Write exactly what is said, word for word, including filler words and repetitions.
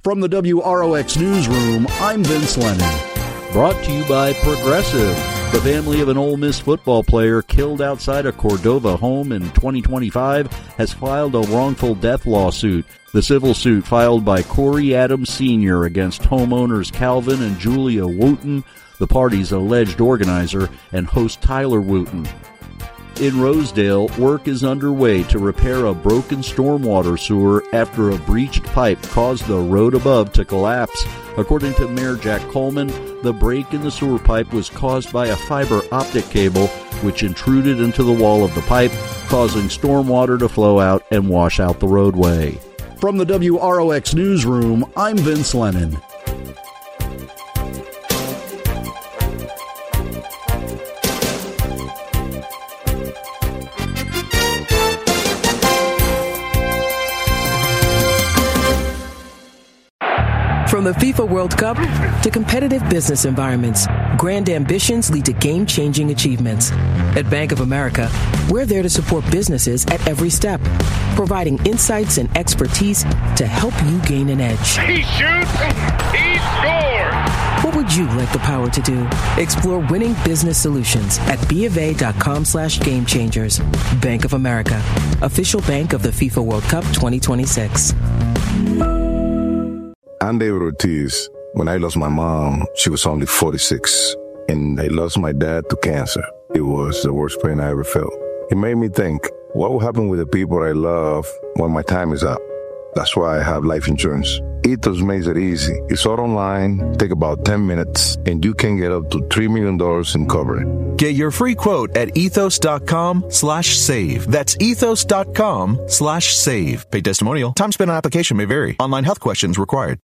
From the W R O X Newsroom, I'm Vince Lennon. Brought to you by Progressive. The family of an Ole Miss football player killed outside a Cordova home in twenty twenty-five has filed a wrongful death lawsuit. The civil suit filed by Corey Adams Senior against homeowners Calvin and Julia Wooten, the party's alleged organizer, and host Tyler Wooten. In Rosedale, work is underway to repair a broken stormwater sewer after a breached pipe caused the road above to collapse. According to Mayor Jack Coleman, the break in the sewer pipe was caused by a fiber optic cable which intruded into the wall of the pipe, causing stormwater to flow out and wash out the roadway. From the W R O X Newsroom, I'm Vince Lennon. From the FIFA World Cup to competitive business environments, grand ambitions lead to game-changing achievements. At Bank of America, we're there to support businesses at every step, providing insights and expertise to help you gain an edge. He shoots, he scores! What would you like the power to do? Explore winning business solutions at bofa.com slash game changers. Bank of America, official bank of the FIFA World Cup twenty twenty-six. I'm David Ortiz. When I lost my mom, she was only forty-six. And I lost my dad to cancer. It was the worst pain I ever felt. It made me think, what will happen with the people I love when my time is up? That's why I have life insurance. Ethos makes it easy. It's all online, take about ten minutes, and you can get up to three million dollars in coverage. Get your free quote at ethos.com slash save. That's ethos.com slash save. Paid testimonial. Time spent on application may vary. Online health questions required.